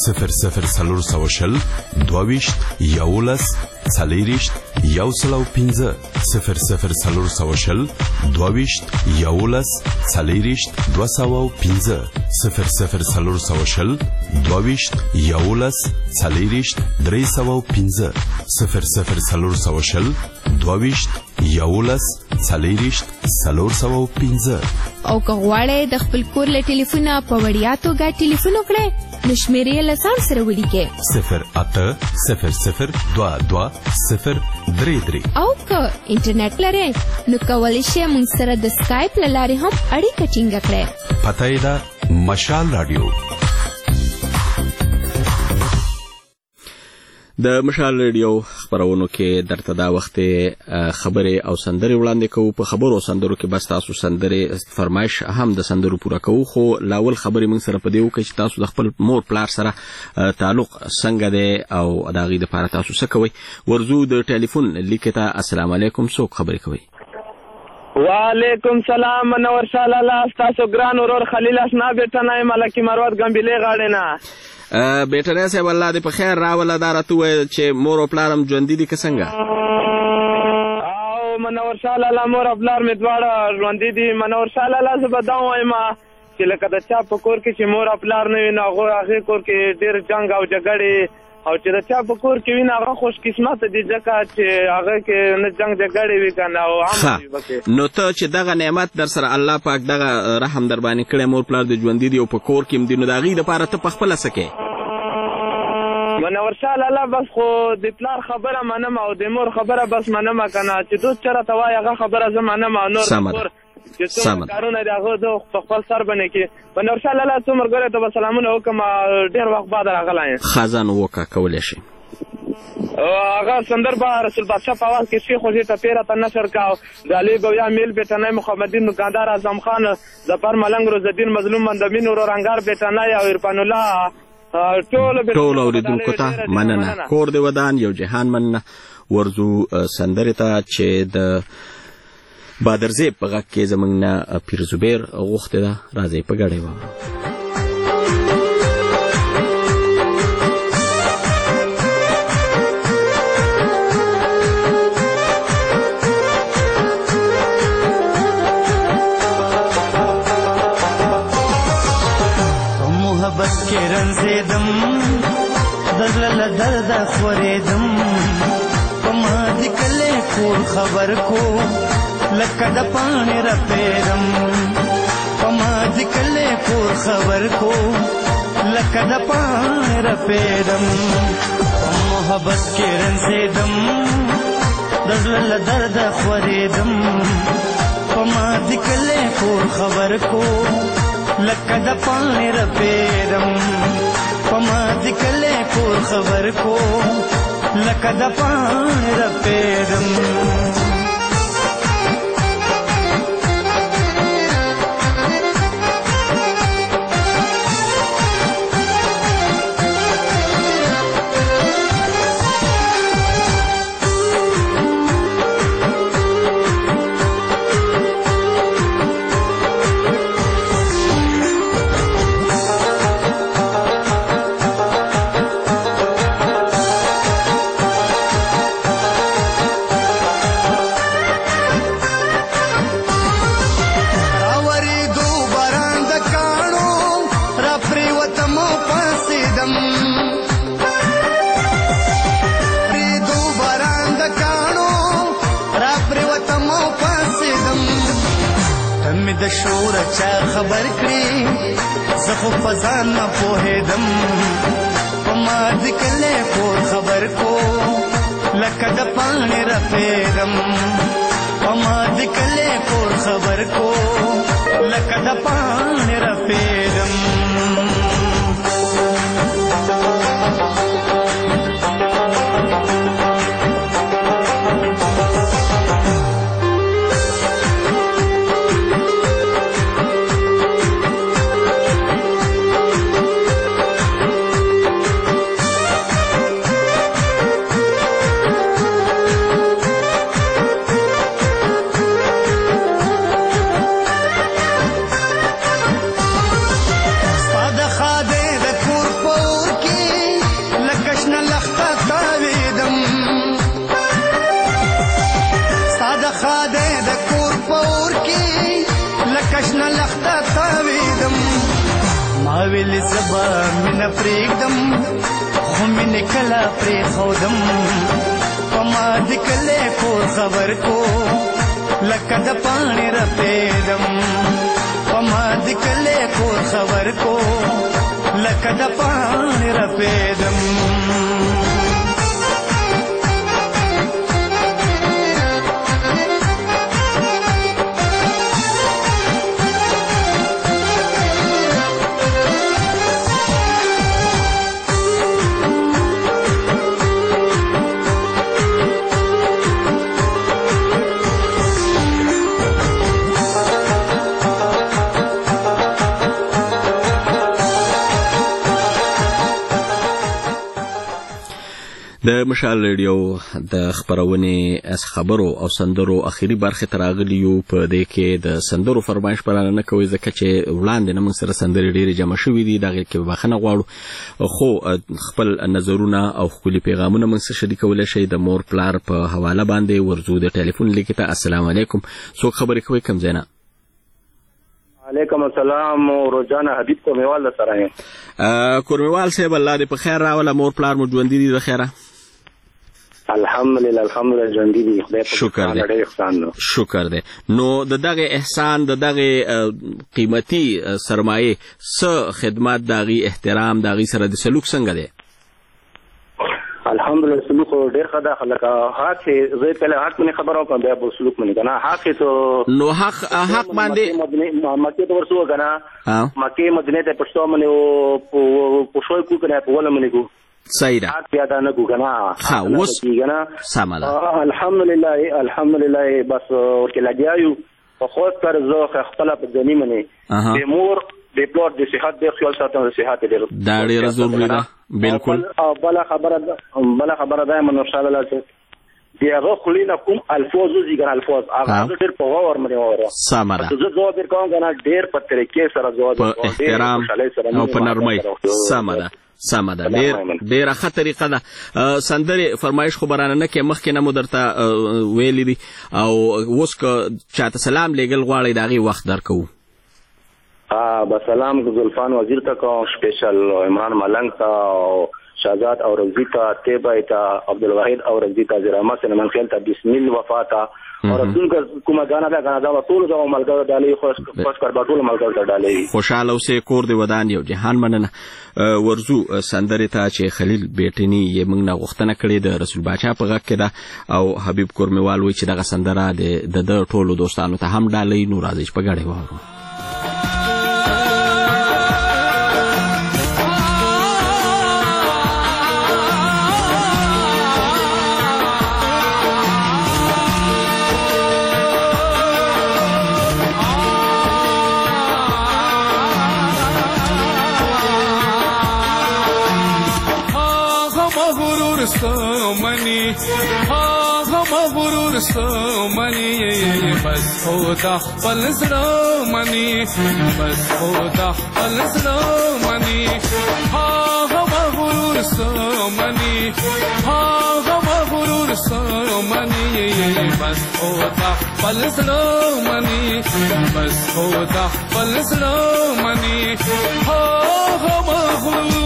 00 22 11 40 105 00 22 11 40 205 00 22 11 40 305 00 22 11 40 305. او که غواړئ د خپل کور له ټلیفونه په وړیا توګه ټلیفون وکړئ نو شمیرې یې له ځان سره ولیکئ 080022 او که انټرنیټ لرئ نو کولی شئ موږ سره د سکایپ له لارې هم اړیکه ټینګه کړئ. پته یې ده مشال راډیو. د مشال ریډیو خبرونو کې درته دا وخت خبرې او سندرې وړاندې کوو. په خبرو او سندرو کې بس تاسو سندرې فرمایش هم د سندرو پوره کوو، خو لاول خبرې موږ سره په دې وکړئ چې تاسو د خپل مور پلار سره تعلق څنګه دی او د هغې دپاره تاسو څه کوئ. ورځو د ټلیفون لیکې ته السلام علیکم. څوک خبرې کوئ؟ وعلیکم سلام. منور شاه لالا، ستاسو ګران ورور خلیل اشنا بیټنه یم ملکي مروت ګمبلې غاړې نه. بیټنه صاحب الله دې په خیر راوله. دا راته ووایه چې مور او پلار هم ژوندي دي که څنګه؟ او منور شاه لالا مور او پلار مې دواړه ژوندي دي. منور شاه لالا زه به دا ووایم چې لکه د چا په کور کې چې مور او پلار نه وي نو هغې کور کې ډېر جنګ او جګړې، او چې د چا په کور کې وي نو هغه خوش قسمته دي ځکه چې هغه کې نه جنګ جګړې وي که نه او امن وي پکې. نو ته چې دغه نعمت در سره الله پاک دغه رحم در باندې کړی مور پلار د ژوندي دي او په کور کې هم دي نو د هغې دپاره ته په خپله څه کوې؟ منور شاه لالا بس خو د پلار خبره منم او د مور خبره بس منم که نه چې دوست چېرته وایي هغه خبره زه منم او نور کور چې څومره کارونه دي هغه زه په خپل سر باندې کې. منور شاه لالا څو ملګرو ته به سلامونه وکړم، ډېر وخت بعد راغلی یم. خزان وکړه کولی شي. هغه سندر به رسول بادشاه په اواز کې شیخ خوږې ټپې راته نشر کا د علي ګویا میل بیټنی محمدین دکاندار اعظم خان ظفر ملنګ روزالدین مظلوم مندمین ورور انګار بیټنی او عرفان الله ټول اوریدونکو ته مننه. کور دې ودان یو جهان مننه. ورځو سندرې ته چې د بادرزیب په غږ کې زموږ نه پیر زبیر غوښتې ده، راځئ په ګډه یې واورو. محبت کې رنځېدم د زړه له درده خورېدم په ما دې کلی کور خبر کو لکه د پاڼې رپېدم په ما دې کلی کور خبر کو لکه د پاڼې رپېدم په محبت کې رنځېدم د زړه له درده خورېدم په ما دې کلی کور خبر کو لکه د پاڼې رپېدم په ما دې کلی کور خبر کو لکه د پاڼې رپېدم. د شور چا خبر کړي زه خو په ځان نه پوهېدم په ما دې کلی کور خبر کو لکه د پاڼې رپېدم په ما دې کلی کور خبر کو لکه د پاڼې رپېدم. تخته تاویدم ما ویل زبا مینه پرېږدم خو مینې کله پرېښودم په ما د کلی کور خبر کو لکه د پاڼې رپېدم په ما د کلی کور خبر کو لکه د پاڼې رپېدم د مشال ریډیو د خبرونې از خبرو او سندرو اخیری برخه تراغلی یو په دې کې د سندرو فرمایش پرانه نه کوي ځکه چې وړاندې نه موږ سره سندرې ډېرې جمع شوې دي دغه کې بخښنه غواړو خو خپل نظرونه او خپل پیغامونه موږ سره شریکولای شئ د مور پلار په حواله باندې ورزو د ټلیفون لیکه ته السلام علیکم څوک خبرې کوي کوم ځای نه علیکم السلام روزانه حبیب کورمیوال سره یم کورمیوال صاحب الله دې په خیر راوله مور پلار مو ژوندي دي د خیره الحمدلله ژوندي دي خدای په شکر دی نو د دغه احسان د دغه قیمتي سرمایه څه خدمات دغه احترام دغه سره د سلوک څنګه دی الحمدلله سلوک ډېر ښه ده خلک حق زه کله حق منې خبره وکړم بیا به سلوک منې کنه حق نو حق باندې مکې ته ورسو کنه مکې مدینه ته پښتو منې او پښوی کو کنه په ولا منې کو صحیح ده حق یاد نه کو کنه ها اوس سم ده الحمدلله بس ورته لګیایو په خو تر زه خپل په ځنی منې د مور د پلوټ د صحت د خیال ساتنه د صحت ډېر دا ډېر ضروري ده بالکل او بل خبره ده من ان شاء الله دی هغه خلینا کوم الفاظ ذکر الفاظ هغه ډېر په غور باندې وره سم ده زه ځواب ورکوم کنه ډېر په طریقې سره ځواب په احترام او په نرمۍ سم ده ډېره ښه طریقه ده سندرې فرمایش خو برانه نه کې مخکې نه مو درته ویلي دي او اوس که چاته سلام لیږل غواړئ د هغې وخت درکوو بسلام زلفان وزیر ته کوم سپیشل عمران ملنګ ته او شهزاد او رضی ته طیبه ته عبدالواحد او رضی ته زرامه سلمان خیل ته بسم الله وفا ته اور دونکو کومه غانا ده غانا دا ټول ځو ملګرو ډالې خوش کړ ټول ملګرو ته ډالې خوشاله اوسې کور دی ودان یو جهان مننه ورزو سندرې ته چې خلیل بیٹنی یې موږ نه غوښتنه کړې د رسول باچا په غږ کې ده او حبیب کورمیوال وایي چې دغه سندره د ټولو دوستانو ته هم ډالۍ نو راځي په ګډه واورو منی بس خدا خپل زړه منی بس خدا خپل زړه منی هغه مغرور سمنی هغه مغرور سمنی بس خدا خپل زړه منی بس خدا خپل زړه منی هغه مغرور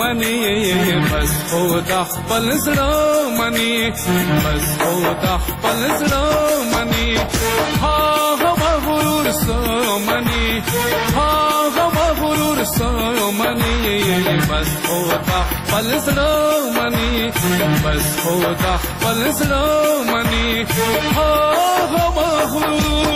منی بس خدا خپل زړه منی بس خدا خپل زړه منی ها غرور سمنی ها غرور سمنی بس خدا خپل زړه منی بس خدا خپل زړه منی ها غرور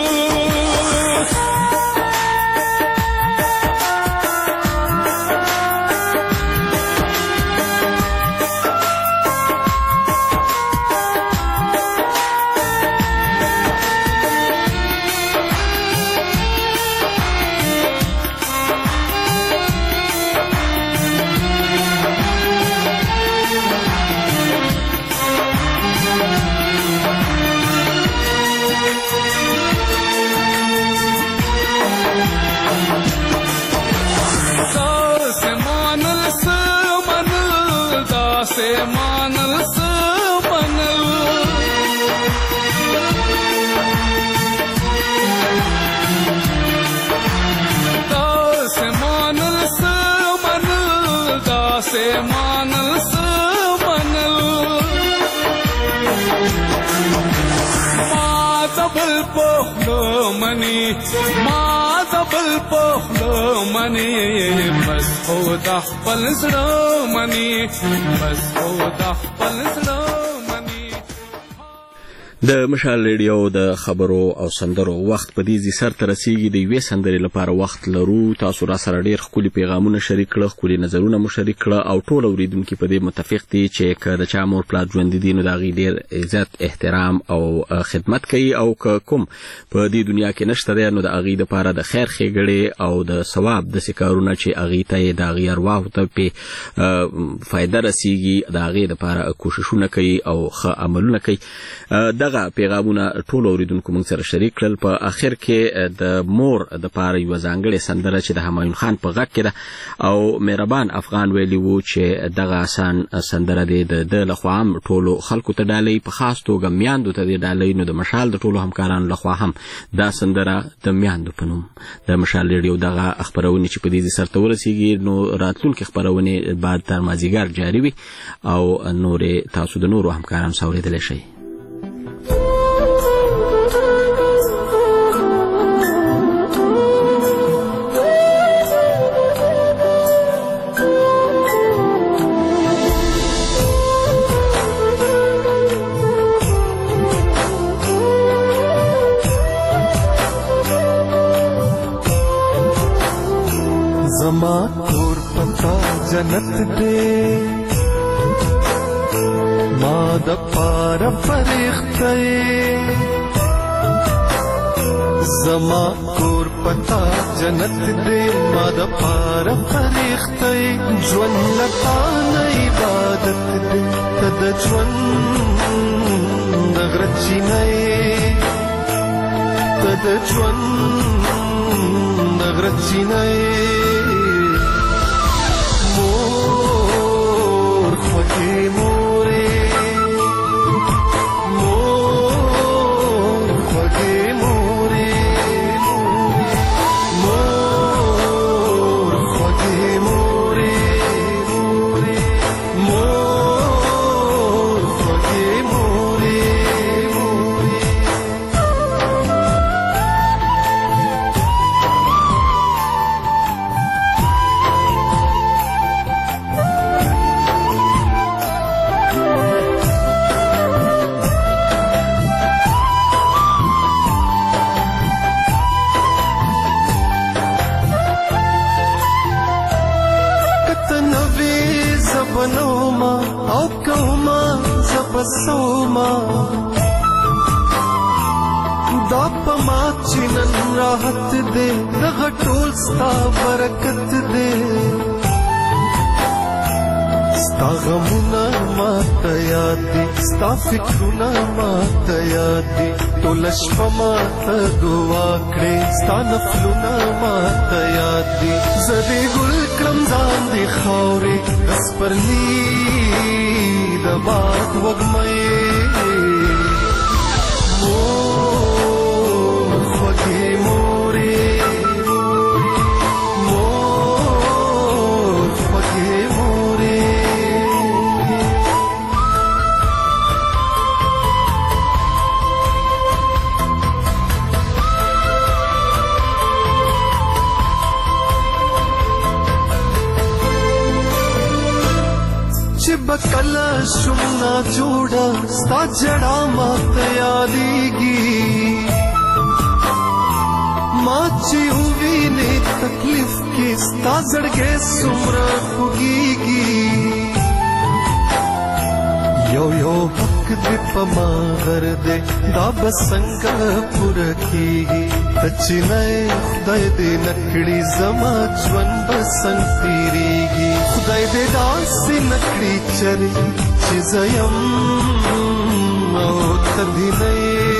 ما دبل پخلو منی بس خدا خپل زړه منی بس خدا خپل زړه منی. د مشال ریډیو د خبرو او سندرو وخت په دې سر ته رسیږي. د یوې سندرې لپاره وخت لرو. تاسو را سره ډېر ښکلي پیغامونه شریک کړه، ښکلي نظرونه مو شریک کړه او ټول اورېدونکي په دې متفق دي چې که د چا مور پلار ژوندي دي نو د هغې ډېر عزت احترام او خدمت کوي او که کوم په دې دنیا کې نشته دی نو د هغې دپاره د خیر ښېګړې او د ثواب داسې کارونه چې هغې ته یې د هغې ارواحو ته پې فایده رسیږي د هغې دپاره کوششونه کوي او ښه عملونه کوي. دغه پیغامونه ټول اوریدونکو موږ سره شریک کړل. په اخر کې د مور دپاره یوه ځانګړې سندره چې د همایون خان په غږ کې ده او مهربان افغان ویلي وو چې دغه آسان سندره دی د لخوا هم ټولو خلکو ته ډالۍ په خاص توګه میاندو ته دی ډالۍ. نو د مشال د ټولو همکارانو لخوا هم دا سندره د میاندو په نوم د مشال ریډیو دغه خپرونې چې په دې سر ته ورسیږي نو راتلونکې خپرونې بعد تر مازدیګر جاري وي او نورې تاسو د نورو همکارانو سره اورېدلی شئ. زما کور پتا جنت دے ما د پار فرښتې زما کور پتا جنت دے ما د پار فرښتې ژوند لتا نه عبادت دے تد ژوند د غرچی نه تد ژوند د غرچی نه دا پما چنن راحت دے دغه ټول ستا برکت دے ستا غمونه ماته یاد دي ستا فکرونه ماته یاد دي ټوله شپه ماته دعا کړې ستا نفلونه ماته یاد دي زه دې ګل کړم ځان دې خاورې د سپرلي د باد وږمې مور خوږې مورې بکلا شمنا جوڑا ستا جڑا مات یادیگی ماں چی ہوئی نے تکلیف کی ستا زڑگے سمرا خوگیگی یو یو حق دی پما غردے دا بسنگ پورکیگی تچی نئے خدای دے نکڑی زما جون بسنگ تیریگی خدای دے داسی نکڑی چری چیزیم او تدھی نئے